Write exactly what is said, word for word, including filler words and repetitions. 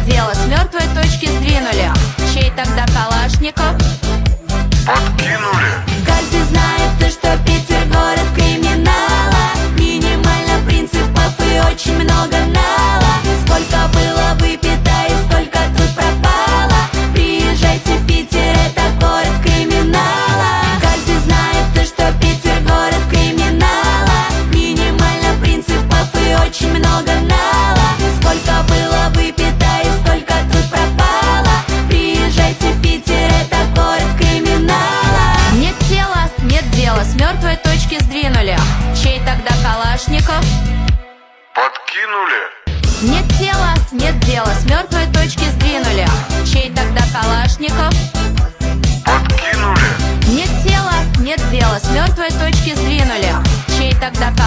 дела, с мертвой точки сдвинули. Чей тогда Калашников? Подкинули. Каждый знает, что Питер город криминала. Минимально принципов и очень много нала. Сколько было выпито и сколько тут пропало. Приезжайте в Питер, это город криминала. Каждый знает, что Питер город криминала. Минимально принципов и очень много нала. Сколько было выпито и сколько тут пропало. Приезжайте в Питер, это город криминала. Нет тела, нет дела, с мертвой точки сдвинули. Чей тогда Калашников? Подкинули. Нет тела, нет дела, с мертвой точки сдвинули. Чей тогда Калашников? Подкинули. Нет тела, нет дела, с мертвой точки сдвинули. Чей тогда